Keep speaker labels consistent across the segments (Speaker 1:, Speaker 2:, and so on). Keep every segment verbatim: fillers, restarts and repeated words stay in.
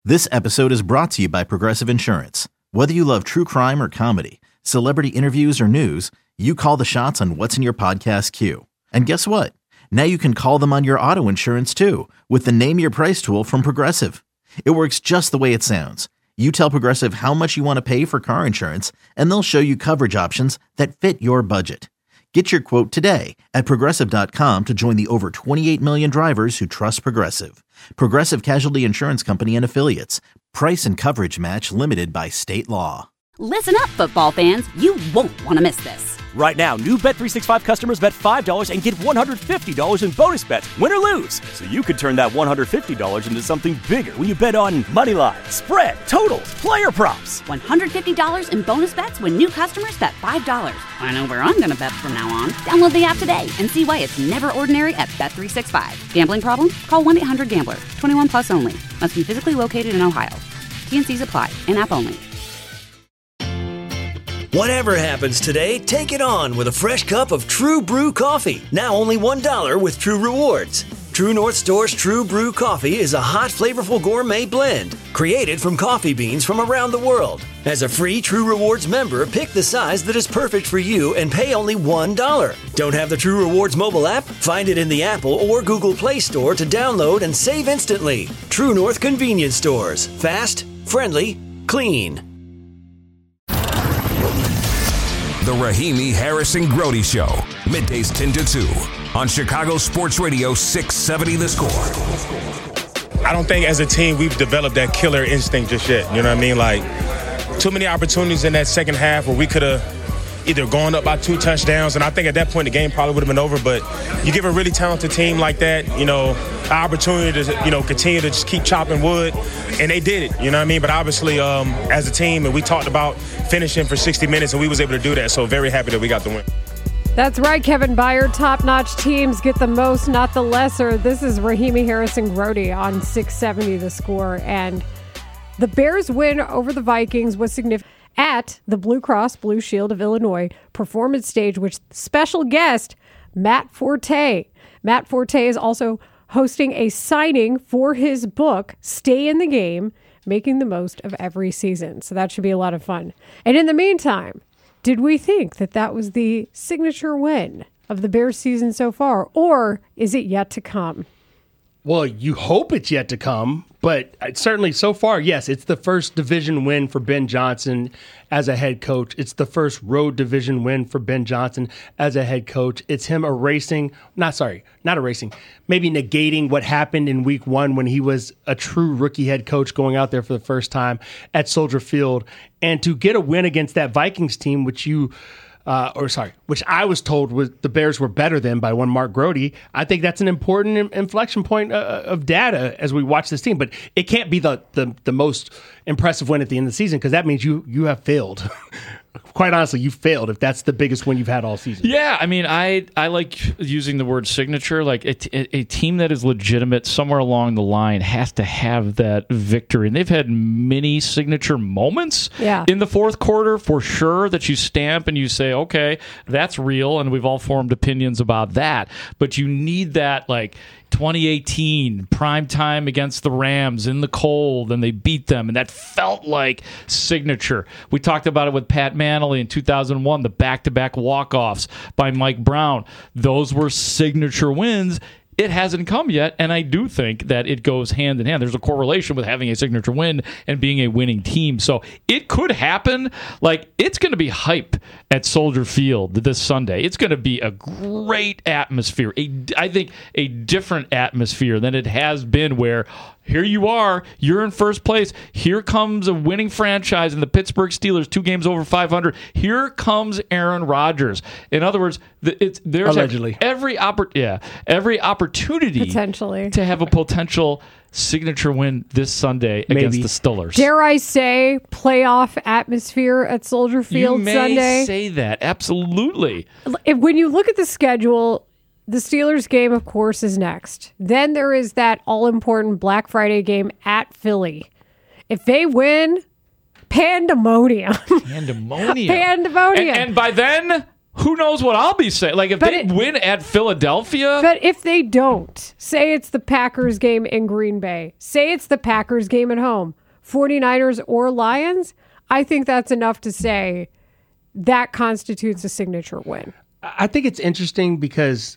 Speaker 1: This episode is brought to you by Progressive Insurance. Whether you love true crime or comedy, celebrity interviews or news, you call the shots on what's in your podcast queue. And guess what? Now you can call them on your auto insurance too with the Name Your Price tool from Progressive. It works just the way it sounds. You tell Progressive how much you want to pay for car insurance, and they'll show you coverage options that fit your budget. Get your quote today at Progressive dot com to join the over twenty-eight million drivers who trust Progressive. Progressive Casualty Insurance Company and Affiliates. Price and coverage match limited by state law.
Speaker 2: Listen up, football fans. You won't want to miss this.
Speaker 3: Right now, new Bet three sixty-five customers bet five dollars and get one hundred fifty dollars in bonus bets, win or lose. So you could turn that one hundred fifty dollars into something bigger when you bet on money line, spread, totals, player props.
Speaker 2: one hundred fifty dollars in bonus bets when new customers bet five dollars. I know where I'm going to bet from now on. Download the app today and see why it's never ordinary at Bet three sixty-five. Gambling problem? Call one eight hundred gambler. twenty-one plus only. Must be physically located in Ohio. T and C's apply. In-app only.
Speaker 4: Whatever happens today, take it on with a fresh cup of True Brew coffee. Now only one dollar with True Rewards. True North Store's True Brew coffee is a hot, flavorful gourmet blend created from coffee beans from around the world. As a free True Rewards member, pick the size that is perfect for you and pay only one dollar. Don't have the True Rewards mobile app? Find it in the Apple or Google Play Store to download and save instantly. True North Convenience Stores. Fast, friendly, clean.
Speaker 5: The Rahimi Harrison Grody Show, middays ten to two on Chicago Sports Radio six seventy The Score.
Speaker 6: I don't think as a team we've developed that killer instinct just yet. You know what I mean? Like, too many opportunities in that second half where we could have either gone up by two touchdowns, and I think at that point the game probably would have been over. But you give a really talented team like that, you know, an opportunity to, you know, continue to just keep chopping wood, and they did it. You know what I mean? But obviously, um, as a team, and we talked about finishing for sixty minutes, and we was able to do that. So very happy that we got the win.
Speaker 7: That's right, Kevin Byard. Top-notch teams get the most, not the lesser. This is Rahimi Harrison Grody on six seventy The Score, and the Bears' win over the Vikings was significant at the Blue Cross Blue Shield of Illinois Performance Stage, with special guest Matt Forte. Matt Forte is also hosting a signing for his book, Stay in the Game, Making the Most of Every Season. So that should be a lot of fun. And in the meantime, did we think that that was the signature win of the Bears season so far, or is it yet to come?
Speaker 8: Well, you hope it's yet to come, but certainly so far, yes, it's the first division win for Ben Johnson as a head coach. It's the first road division win for Ben Johnson as a head coach. It's him erasing, not sorry, not erasing, maybe negating what happened in week one when he was a true rookie head coach going out there for the first time at Soldier Field. And to get a win against that Vikings team, which you Uh, or sorry, which I was told was the Bears were better than by one Mark Grody. I think that's an important in- inflection point uh, of data as we watch this team. But it can't be the the, the most impressive win at the end of the season, because that means you you have failed. Quite honestly, you failed if that's the biggest win you've had all season.
Speaker 9: Yeah, I mean, I I like using the word signature. Like a, t- a team that is legitimate somewhere along the line has to have that victory. And they've had many signature moments
Speaker 7: yeah.
Speaker 9: in the fourth quarter, for sure, that you stamp and you say, okay, that's real, and we've all formed opinions about that. But you need that, like, twenty eighteen prime time against the Rams in the cold, and they beat them, and that felt like signature. We talked about it with Pat Manley in two thousand one, the back-to-back walk-offs by Mike Brown. Those were signature wins. It hasn't come yet, and I do think that it goes hand in hand. There's a correlation with having a signature win and being a winning team. So it could happen. Like, it's going to be hype at Soldier Field this Sunday. It's going to be a great atmosphere. A, I think a different atmosphere than it has been, where here you are, you're in first place. Here comes a winning franchise in the Pittsburgh Steelers, two games over five hundred. Here comes Aaron Rodgers. In other words, it's there's
Speaker 8: allegedly
Speaker 9: every oppor- yeah, every opportunity
Speaker 7: potentially
Speaker 9: to have a potential signature win this Sunday
Speaker 8: Maybe.
Speaker 9: against the Steelers.
Speaker 7: Dare I say playoff atmosphere at Soldier Field
Speaker 9: you may
Speaker 7: Sunday?
Speaker 9: Say that, absolutely.
Speaker 7: If, when you look at the schedule, the Steelers game, of course, is next. Then there is that all-important Black Friday game at Philly. If they win, pandemonium.
Speaker 9: Pandemonium.
Speaker 7: Pandemonium.
Speaker 9: And, and by then, Who knows what I'll be saying? Like, if
Speaker 7: But
Speaker 9: they
Speaker 7: it-
Speaker 9: win at Philadelphia,
Speaker 7: But if they don't, say it's the Packers game in Green Bay, say it's the Packers game at home, 49ers or Lions, I think that's enough to say that constitutes a signature win.
Speaker 8: I think it's interesting because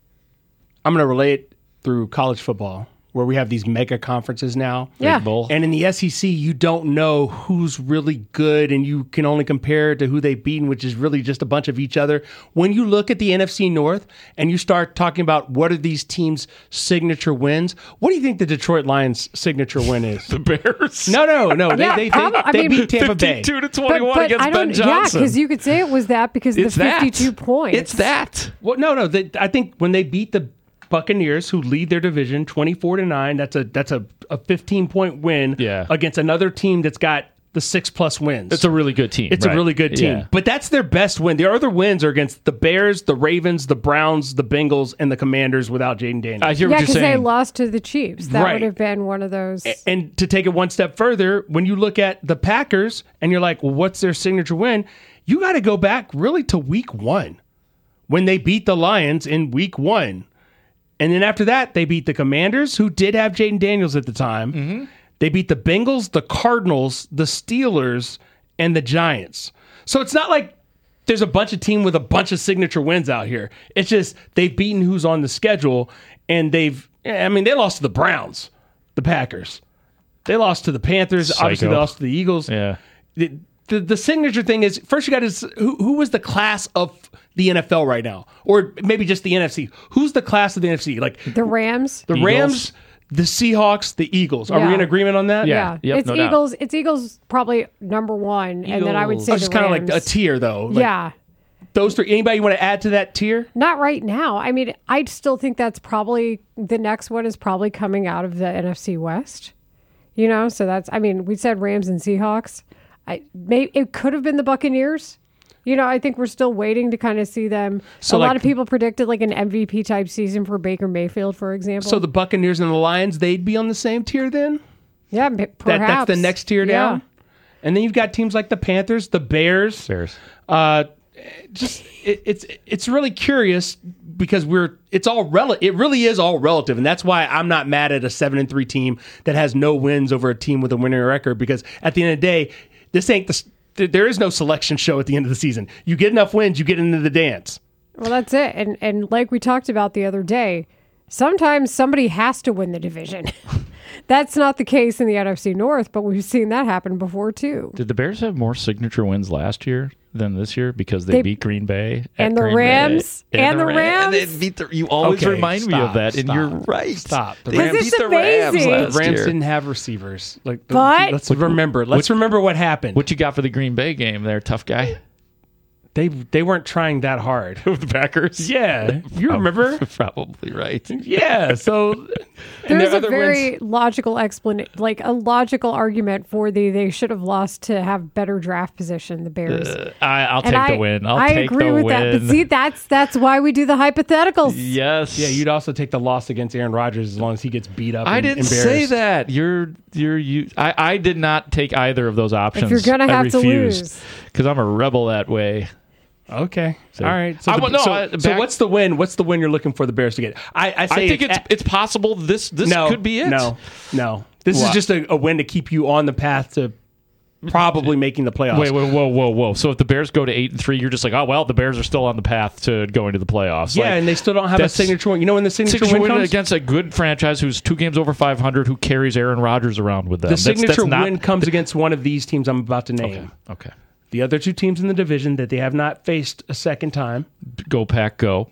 Speaker 8: I'm going to relate it through college football, where we have these mega conferences now.
Speaker 7: Yeah.
Speaker 9: Bowl.
Speaker 8: And in the S E C, you don't know who's really good, and you can only compare to who they've beaten, which is really just a bunch of each other. When you look at the N F C North and you start talking about what are these teams' signature wins, what do you think the Detroit Lions' signature win is?
Speaker 9: the Bears.
Speaker 8: No, no, no. They,
Speaker 7: Yeah,
Speaker 8: they, they,
Speaker 7: prob- I
Speaker 8: they
Speaker 7: mean,
Speaker 8: beat Tampa Bay.
Speaker 9: fifty-two to twenty-one against
Speaker 7: I
Speaker 9: Ben
Speaker 7: don't, yeah,
Speaker 9: Johnson.
Speaker 7: because you could say it was that because of
Speaker 9: It's
Speaker 7: the
Speaker 9: that.
Speaker 7: fifty-two points.
Speaker 9: It's that.
Speaker 8: Well, no, no. They, I think when they beat the Buccaneers, who lead their division twenty-four to nine, that's a that's a, a fifteen point win
Speaker 9: Yeah.
Speaker 8: against another team that's got the six plus wins.
Speaker 9: It's a really good team.
Speaker 8: It's
Speaker 9: right?
Speaker 8: a really good team.
Speaker 9: Yeah.
Speaker 8: But that's their best win. Their other wins are against the Bears, the Ravens, the Browns, the Bengals, and the Commanders without Jaden Daniels.
Speaker 9: I hear
Speaker 7: yeah,
Speaker 9: what you're
Speaker 7: because they
Speaker 9: saying.
Speaker 7: lost to the Chiefs. That
Speaker 8: Right.
Speaker 7: would have been one of those.
Speaker 8: And to take it one step further, when you look at the Packers and you're like, well, what's their signature win? You got to go back really to week one when they beat the Lions in week one. And then after that, they beat the Commanders, who did have Jaden Daniels at the time.
Speaker 9: Mm-hmm.
Speaker 8: They beat the Bengals, the Cardinals, the Steelers, and the Giants. So it's not like there's a bunch of team with a bunch of signature wins out here. It's just they've beaten who's on the schedule, and they've, I mean, they lost to the Browns, the Packers. They lost to the Panthers.
Speaker 9: Psycho.
Speaker 8: Obviously, they lost to the Eagles.
Speaker 9: Yeah.
Speaker 8: The, the, the signature thing is, first you got to, who, who was the class of the N F L right now? Or maybe just the N F C. Who's the class of the N F C? Like
Speaker 7: the Rams.
Speaker 8: the
Speaker 9: Eagles.
Speaker 8: Rams, the Seahawks, the Eagles. Are
Speaker 7: Yeah.
Speaker 8: we in agreement on that?
Speaker 9: Yeah.
Speaker 7: Yeah,
Speaker 9: Yep,
Speaker 7: it's
Speaker 9: no doubt.
Speaker 7: Eagles. It's Eagles probably number one, and then I would say
Speaker 8: Oh,
Speaker 7: the
Speaker 8: just kind of like
Speaker 7: Rams.
Speaker 8: a tier, though. Like
Speaker 7: yeah,
Speaker 8: Those three. Anybody want to add to that tier?
Speaker 7: not right now. I mean, I still think that's probably the next one is probably coming out of the N F C West. You know, so that's. I mean, we said Rams and Seahawks. I may it could have been the Buccaneers. You know, I think we're still waiting to kind of see them.
Speaker 8: So,
Speaker 7: a
Speaker 8: like-
Speaker 7: lot of people predicted like an M V P type season for Baker Mayfield, for example.
Speaker 8: So the Buccaneers and the Lions, they'd be on the same tier then?
Speaker 7: yeah, m-
Speaker 8: That,
Speaker 7: perhaps
Speaker 8: that's the next tier
Speaker 7: Yeah.
Speaker 8: down? And then you've got teams like the Panthers, the Bears.
Speaker 9: Bears.
Speaker 8: Uh, just it, it's it's really curious because we're it's all rel- it really is all relative, and that's why I'm not mad at a seven and three team that has no wins over a team with a winning record, because at the end of the day, this ain't the s- there- there is no selection show at the end of the season. You get enough wins, you get into the dance.
Speaker 7: Well, that's it. And and like we talked about the other day, sometimes somebody has to win the division. That's not the case in the N F C North, but we've seen that happen before too.
Speaker 9: Did the Bears have more signature wins last year than this year because they,
Speaker 7: They-
Speaker 9: beat Green Bay at
Speaker 7: and the
Speaker 9: Green Bay,
Speaker 7: Rams, and the
Speaker 9: Ram-
Speaker 7: Rams.
Speaker 9: And they beat the, you always
Speaker 8: Okay,
Speaker 9: remind me
Speaker 8: stop,
Speaker 9: of that, and
Speaker 8: stop,
Speaker 9: you're right.
Speaker 8: stop. The
Speaker 9: They
Speaker 8: Rams-
Speaker 7: This
Speaker 9: beat
Speaker 7: is
Speaker 9: the Rams
Speaker 7: amazing.
Speaker 9: last
Speaker 8: The Rams
Speaker 9: year.
Speaker 8: didn't have receivers. Like,
Speaker 7: But-
Speaker 8: let's remember. Let's remember what happened.
Speaker 9: What you got for the Green Bay game there, tough guy?
Speaker 8: They they weren't trying that hard.
Speaker 9: the Packers?
Speaker 8: Yeah, you remember?
Speaker 9: Probably right.
Speaker 8: Yeah. So and
Speaker 7: There's
Speaker 8: their
Speaker 7: a
Speaker 8: other
Speaker 7: very
Speaker 8: wins-
Speaker 7: logical explanation, like a logical argument for the they should have lost to have better draft position. The Bears.
Speaker 9: Uh, I, I'll
Speaker 7: And
Speaker 9: take
Speaker 7: I,
Speaker 9: the win. I'll
Speaker 7: I
Speaker 9: take
Speaker 7: agree
Speaker 9: the
Speaker 7: with
Speaker 9: win.
Speaker 7: that. But see, that's that's why we do the hypotheticals.
Speaker 9: yes.
Speaker 8: Yeah, you'd also take the loss against Aaron Rodgers as long as he gets beat up.
Speaker 9: I
Speaker 8: and
Speaker 9: didn't
Speaker 8: embarrassed.
Speaker 9: say that. You're you're you. I, I did not take either of those options.
Speaker 7: you're gonna
Speaker 9: I
Speaker 7: have to
Speaker 9: refused,
Speaker 7: lose.
Speaker 9: because I'm a rebel that way.
Speaker 8: Okay.
Speaker 9: So-
Speaker 8: All right. So,
Speaker 9: I
Speaker 8: the-
Speaker 9: would- no,
Speaker 8: so,
Speaker 9: I-
Speaker 8: so
Speaker 9: back-
Speaker 8: what's the win? What's the win you're looking for the Bears to get? I, I say
Speaker 9: I think it's
Speaker 8: at-
Speaker 9: it's possible. This this
Speaker 8: no,
Speaker 9: could be it.
Speaker 8: No, no. This
Speaker 9: What?
Speaker 8: is just a, a win to keep you on the path to probably making the playoffs.
Speaker 9: Wait, wait, whoa, whoa, whoa! So if the Bears go to eight and three, you're just like, oh well, the Bears are still on the path to going to the playoffs.
Speaker 8: Yeah,
Speaker 9: Like,
Speaker 8: and they still don't have a
Speaker 9: that's-
Speaker 8: signature win. You know when the signature,
Speaker 9: signature
Speaker 8: win
Speaker 9: win
Speaker 8: comes?
Speaker 9: against a good franchise who's two games over five hundred, who carries Aaron Rodgers around with them.
Speaker 8: the
Speaker 9: That's-
Speaker 8: signature
Speaker 9: that's not-
Speaker 8: win comes against one of these teams I'm about to name.
Speaker 9: Okay,
Speaker 8: The other two teams in the division that they have not faced a second time,
Speaker 9: go Pack, go.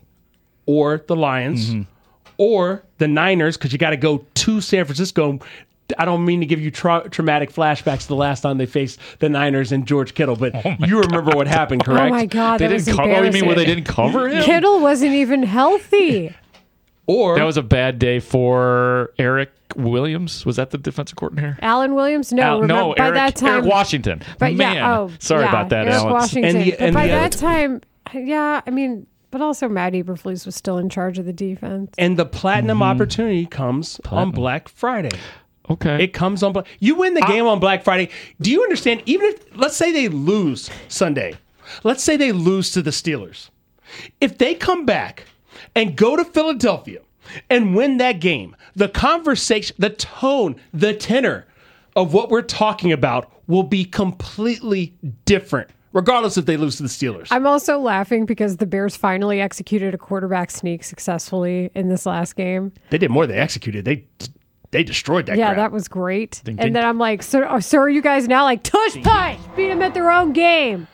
Speaker 8: or the Lions,
Speaker 9: Mm-hmm.
Speaker 8: or the Niners, because you got to go to San Francisco. I don't mean to give you tra- traumatic flashbacks to the last time they faced the Niners and George Kittle, but you remember what happened, correct?
Speaker 7: Oh my God,
Speaker 9: They
Speaker 7: that
Speaker 9: didn't
Speaker 7: was
Speaker 9: cover. Oh, you mean where they
Speaker 7: embarrassing.
Speaker 9: didn't cover him?
Speaker 7: Kittle wasn't even healthy.
Speaker 8: Or
Speaker 9: That was a bad day for Eric Williams. Was that the defensive coordinator?
Speaker 7: Alan Williams, no,
Speaker 9: Al-
Speaker 7: remember,
Speaker 9: no,
Speaker 7: by
Speaker 9: Eric,
Speaker 7: that time,
Speaker 9: Eric Washington.
Speaker 7: But
Speaker 9: Man,
Speaker 7: yeah, oh,
Speaker 9: sorry
Speaker 7: yeah,
Speaker 9: about that,
Speaker 7: Eric
Speaker 9: Alex.
Speaker 7: Washington.
Speaker 8: And the-
Speaker 7: but
Speaker 8: and
Speaker 7: by
Speaker 8: the
Speaker 7: that
Speaker 8: other-
Speaker 7: time, yeah, I mean, but also Matt Eberflus was still in charge of the defense.
Speaker 8: and the platinum
Speaker 9: Mm-hmm.
Speaker 8: opportunity comes on Black Friday.
Speaker 9: Okay.
Speaker 8: It comes on Black. You win the game on Black Friday. Do you understand? Even if let's say they lose Sunday, let's say they lose to the Steelers. If they come back and go to Philadelphia and win that game, the conversation, the tone, the tenor of what we're talking about will be completely different, regardless if they lose to the Steelers.
Speaker 7: I'm also laughing because the Bears finally executed a quarterback sneak successfully in this last game.
Speaker 8: They did more than they executed. They they destroyed that
Speaker 7: Yeah,
Speaker 8: crap.
Speaker 7: that was great.
Speaker 8: Ding,
Speaker 7: and
Speaker 8: ding.
Speaker 7: then I'm like, so, so are you guys now like, tush punch, beat them at their own game.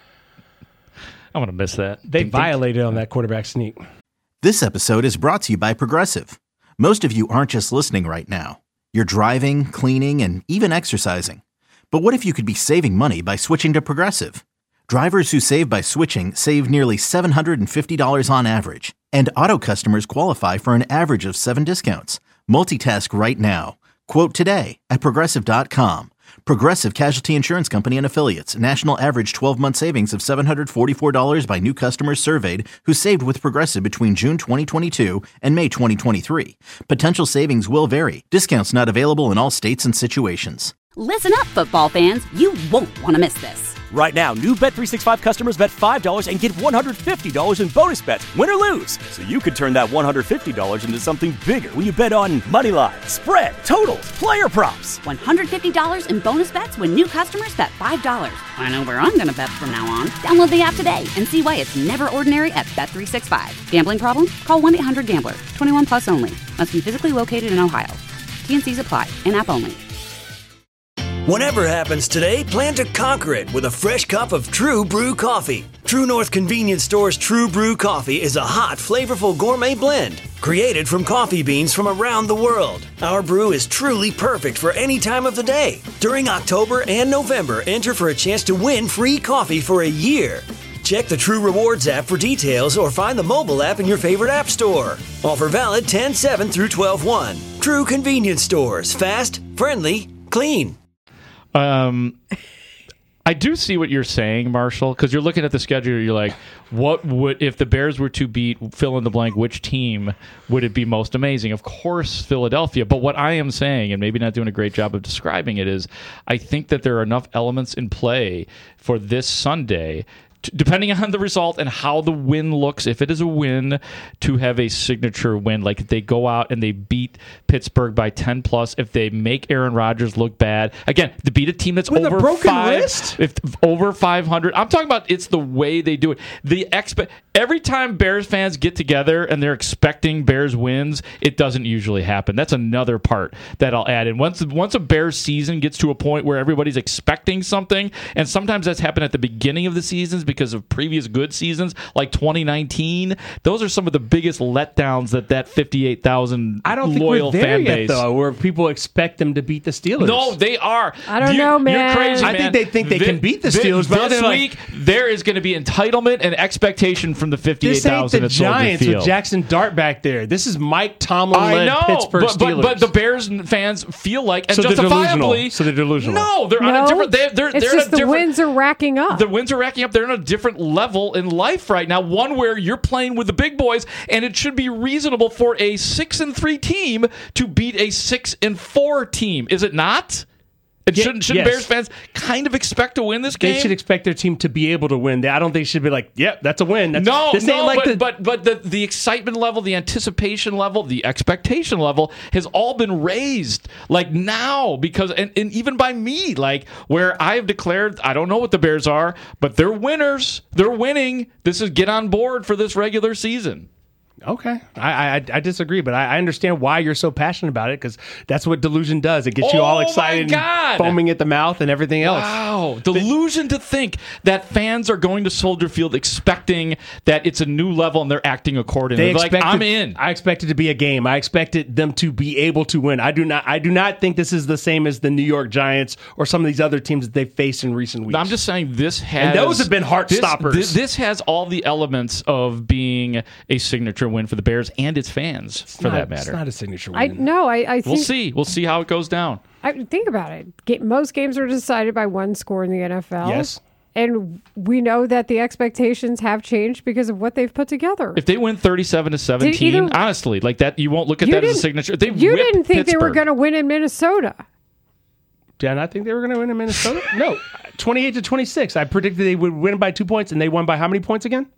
Speaker 9: I'm going to miss that.
Speaker 8: They
Speaker 9: Ding, ding.
Speaker 8: violated on that quarterback sneak.
Speaker 1: This episode is brought to you by Progressive. Most of you aren't just listening right now. You're driving, cleaning, and even exercising. But what if you could be saving money by switching to Progressive? Drivers who save by switching save nearly seven hundred fifty dollars on average. And auto customers qualify for an average of seven discounts. Multitask right now. Quote today at Progressive dot com. Progressive Casualty Insurance Company and Affiliates. National average twelve-month savings of seven hundred forty-four dollars by new customers surveyed who saved with Progressive between June twenty twenty-two and May twenty twenty-three. Potential savings will vary. Discounts not available in all states and situations.
Speaker 2: Listen up, football fans. You won't want to miss this.
Speaker 3: Right now, new Bet three sixty-five customers bet five dollars and get one hundred fifty dollars in bonus bets, win or lose. So you could turn that one hundred fifty dollars into something bigger when you bet on money line, spread, totals, player props.
Speaker 2: one hundred fifty dollars in bonus bets when new customers bet five dollars. I know where I'm going to bet from now on. Download the app today and see why it's never ordinary at Bet three sixty-five. Gambling problem? Call one eight hundred gambler. twenty-one plus only. Must be physically located in Ohio. T and C's apply. In-app only.
Speaker 4: Whatever happens today, plan to conquer it with a fresh cup of True Brew coffee. True North Convenience Store's True Brew coffee is a hot, flavorful gourmet blend created from coffee beans from around the world. Our brew is truly perfect for any time of the day. During October and November, enter for a chance to win free coffee for a year. Check the True Rewards app for details or find the mobile app in your favorite app store. Offer valid ten seven through twelve one. True Convenience Stores. Fast, friendly, clean.
Speaker 9: Um, I do see what you're saying, Marshall, because you're looking at the schedule. You're like, what would, if the Bears were to beat fill in the blank, which team would it be most amazing? Of course, Philadelphia. But what I am saying, and maybe not doing a great job of describing it, is I think that there are enough elements in play for this Sunday, depending on the result and how the win looks, if it is a win, to have a signature win. Like if they go out and they beat Pittsburgh by ten plus, if they make Aaron Rodgers look bad. Again, to beat a team that's
Speaker 8: With
Speaker 9: over
Speaker 8: a broken
Speaker 9: five,
Speaker 8: wrist?
Speaker 9: if over five hundred. I'm talking about it's the way they do it. The expe- Every time Bears fans get together and they're expecting Bears wins, it doesn't usually happen. That's another part that I'll add in. Once once a Bears season gets to a point where everybody's expecting something, and sometimes that's happened at the beginning of the seasons because of previous good seasons, like twenty nineteen. Those are some of the biggest letdowns that that fifty-eight thousand
Speaker 8: I don't think
Speaker 9: loyal
Speaker 8: we're there
Speaker 9: fan
Speaker 8: yet,
Speaker 9: base.
Speaker 8: though, where people expect them to beat the Steelers.
Speaker 9: No, they are.
Speaker 7: I don't
Speaker 9: You-
Speaker 7: know, man.
Speaker 9: You're crazy,
Speaker 8: I
Speaker 9: man.
Speaker 8: think they think they
Speaker 9: Thi-
Speaker 8: can beat the
Speaker 9: thi-
Speaker 8: Steelers, but
Speaker 9: This
Speaker 8: they're like-
Speaker 9: week, there is going to be entitlement and expectation from the fifty-eight
Speaker 8: This ain't
Speaker 9: thousand
Speaker 8: the
Speaker 9: at Soldier
Speaker 8: Giants
Speaker 9: Field.
Speaker 8: with Jackson Dart back there. This is Mike Tomlin
Speaker 9: I
Speaker 8: led
Speaker 9: know,
Speaker 8: Pittsburgh
Speaker 9: but, but,
Speaker 8: Steelers.
Speaker 9: but the Bears fans feel like, and
Speaker 8: So they're
Speaker 9: justifiably,
Speaker 8: delusional. So they're delusional.
Speaker 9: No, they're on
Speaker 7: No,
Speaker 9: a different. They're, they're,
Speaker 7: it's
Speaker 9: they're
Speaker 7: just
Speaker 9: in a
Speaker 7: the
Speaker 9: different.
Speaker 7: wins are racking up.
Speaker 9: The wins are racking up. They're in a different level in life right now. One where you're playing with the big boys, and it should be reasonable for a six and three team to beat a six and four team. Is it not? And
Speaker 8: Ye-
Speaker 9: shouldn't shouldn't
Speaker 8: yes.
Speaker 9: Bears fans kind of expect to win this game?
Speaker 8: They should expect their team to be able to win. They- I don't think they should be like, yep, that's a win. That's,
Speaker 9: No,
Speaker 8: this
Speaker 9: no,
Speaker 8: ain't like
Speaker 9: but,
Speaker 8: the,
Speaker 9: but but the the excitement level, the anticipation level, the expectation level has all been raised. Like now, because and, and even by me, like where I have declared, I don't know what the Bears are, but they're winners. They're winning. This is get on board for this regular season.
Speaker 8: Okay, I, I I disagree, but I, I understand why you're so passionate about it, because that's what delusion does. It gets you
Speaker 9: Oh
Speaker 8: all
Speaker 9: my
Speaker 8: excited,
Speaker 9: God.
Speaker 8: and foaming at the mouth, and everything else.
Speaker 9: Wow, delusion to think that fans are going to Soldier Field expecting that it's a new level and they're acting accordingly.
Speaker 8: They
Speaker 9: They're like,
Speaker 8: expect
Speaker 9: I'm
Speaker 8: it-
Speaker 9: in.
Speaker 8: I expect it to be a game. I expected them to be able to win. I do not. I do not think this is the same as the New York Giants or some of these other teams that they've faced in recent weeks.
Speaker 9: I'm just saying this has...
Speaker 8: And those have been heart
Speaker 9: this,
Speaker 8: stoppers.
Speaker 9: This, this has all the elements of being a signature win for the Bears and its fans, for
Speaker 8: Not-
Speaker 9: that matter.
Speaker 8: It's not a signature win.
Speaker 7: I no, I, I think
Speaker 9: We'll see. We'll see how it goes down.
Speaker 7: I think about it. Ga- Most games are decided by one score in the N F L.
Speaker 8: Yes.
Speaker 7: And we know that the expectations have changed because of what they've put together.
Speaker 9: If they win thirty-seven to seventeen,
Speaker 7: either-
Speaker 9: honestly, like that, you won't look at
Speaker 7: You
Speaker 9: that as a
Speaker 7: didn't-
Speaker 9: signature. They
Speaker 7: you
Speaker 9: whipped
Speaker 7: didn't think they were
Speaker 9: Pittsburgh.
Speaker 7: going to win in Minnesota.
Speaker 8: Did I not think they were going to win in Minnesota? No, twenty-eight to twenty-six. I predicted they would win by two points, and they won by how many points again?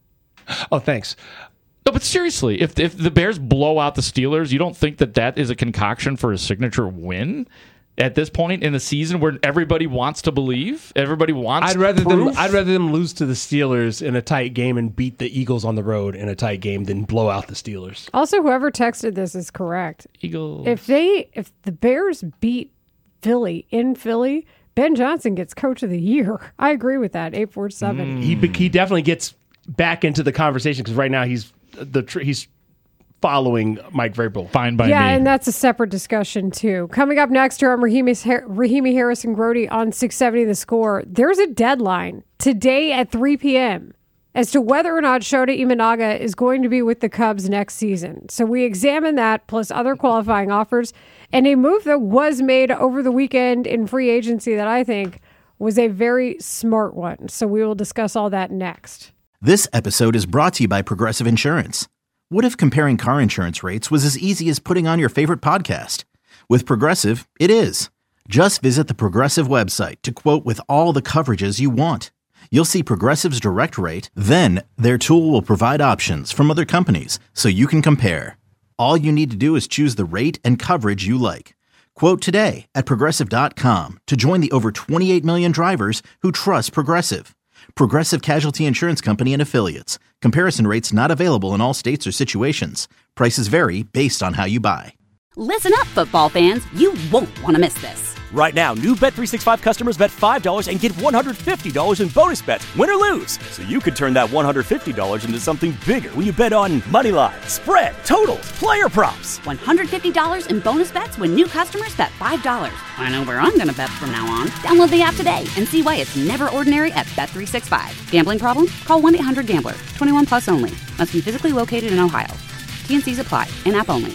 Speaker 8: Oh, thanks.
Speaker 9: No, but seriously, if if the Bears blow out the Steelers, you don't think that that is a concoction for a signature win at this point in the season where everybody wants to believe? Everybody wants
Speaker 8: I'd rather
Speaker 9: proof?
Speaker 8: them I'd rather them lose to the Steelers in a tight game and beat the Eagles on the road in a tight game than blow out the Steelers.
Speaker 7: Also, whoever texted this is correct.
Speaker 9: Eagles.
Speaker 7: If they if the Bears beat Philly in Philly, Ben Johnson gets Coach of the Year. I agree with that. eight four seven.
Speaker 8: Mm. He he definitely gets back into the conversation because right now he's the tr- he's following Mike Vrabel.
Speaker 9: Fine by
Speaker 7: yeah,
Speaker 9: me.
Speaker 7: and that's a separate discussion too. Coming up next here on Rahimi, Rahimi Harrison Grody on six seventy The Score, there's a deadline today at three p.m. as to whether or not Shota Imanaga is going to be with the Cubs next season. So we examine that plus other qualifying offers and a move that was made over the weekend in free agency that I think was a very smart one. So we will discuss all that next.
Speaker 1: This episode is brought to you by Progressive Insurance. What if comparing car insurance rates was as easy as putting on your favorite podcast? With Progressive, it is. Just visit the Progressive website to quote with all the coverages you want. You'll see Progressive's direct rate, then their tool will provide options from other companies so you can compare. All you need to do is choose the rate and coverage you like. Quote today at Progressive dot com to join the over twenty-eight million drivers who trust Progressive. Progressive Casualty Insurance Company and Affiliates. Comparison rates not available in all states or situations. Prices vary based on how you buy.
Speaker 2: Listen up, football fans. You won't want to miss this.
Speaker 3: Right now, new Bet three sixty-five customers bet five dollars and get one hundred fifty dollars in bonus bets, win or lose. So you could turn that one hundred fifty dollars into something bigger when you bet on money line, spread, totals, player props.
Speaker 2: one hundred fifty dollars in bonus bets when new customers bet five dollars. I know where I'm going to bet from now on. Download the app today and see why it's never ordinary at Bet three sixty-five. Gambling problem? Call one eight hundred gambler. twenty-one plus only. Must be physically located in Ohio. T and C's apply. In-app only.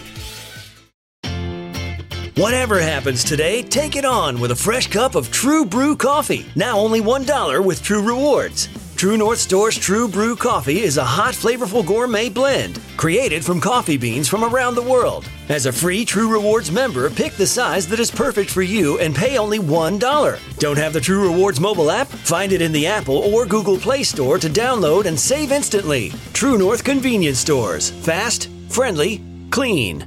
Speaker 4: Whatever happens today, take it on with a fresh cup of True Brew coffee. Now only one dollar with True Rewards. True North Store's True Brew coffee is a hot, flavorful gourmet blend created from coffee beans from around the world. As a free True Rewards member, pick the size that is perfect for you and pay only one dollar. Don't have the True Rewards mobile app? Find it in the Apple or Google Play Store to download and save instantly. True North Convenience Stores. Fast, friendly, clean.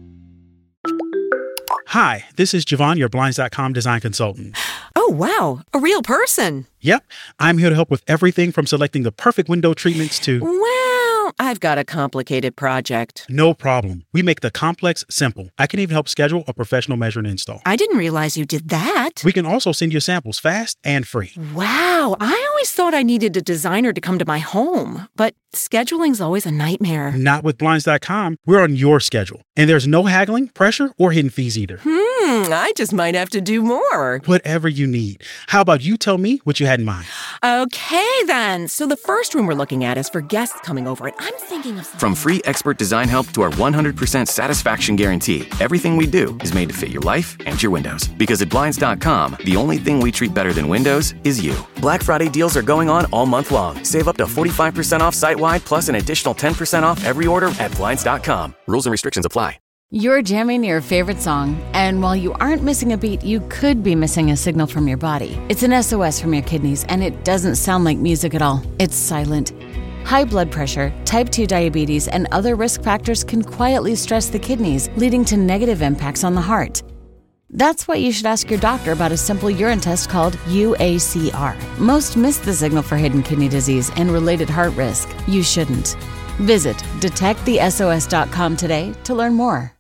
Speaker 10: Hi, this is Javon, your Blinds dot com design consultant.
Speaker 11: Oh, wow. A real person.
Speaker 10: Yep. I'm here to help with everything from selecting the perfect window treatments to...
Speaker 11: Well, I've got a complicated project.
Speaker 10: No problem. We make the complex simple. I can even help schedule a professional measure and install.
Speaker 11: I didn't realize you did that.
Speaker 10: We can also send you samples fast and free.
Speaker 11: Wow. I always thought I needed a designer to come to my home, but scheduling's always a nightmare.
Speaker 10: Not with Blinds dot com. We're on your schedule. And there's no haggling, pressure, or hidden fees either.
Speaker 11: Hmm, I just might have to do more.
Speaker 10: Whatever you need. How about you tell me what you had in mind?
Speaker 11: Okay, then. So the first room we're looking at is for guests coming over, and I'm thinking of...
Speaker 12: From free expert design help to our one hundred percent satisfaction guarantee, everything we do is made to fit your life and your windows. Because at Blinds dot com, the only thing we treat better than windows is you. Black Friday deals are going on all month long. Save up to forty-five percent off site-wide, plus an additional ten percent off every order at Blinds dot com. Rules and restrictions apply.
Speaker 13: You're jamming your favorite song, and while you aren't missing a beat, you could be missing a signal from your body. It's an S O S from your kidneys, and it doesn't sound like music at all. It's silent. High blood pressure, type two diabetes, and other risk factors can quietly stress the kidneys, leading to negative impacts on the heart. That's why you should ask your doctor about a simple urine test called U A C R. Most miss the signal for hidden kidney disease and related heart risk. You shouldn't. Visit detect the S O S dot com today to learn more.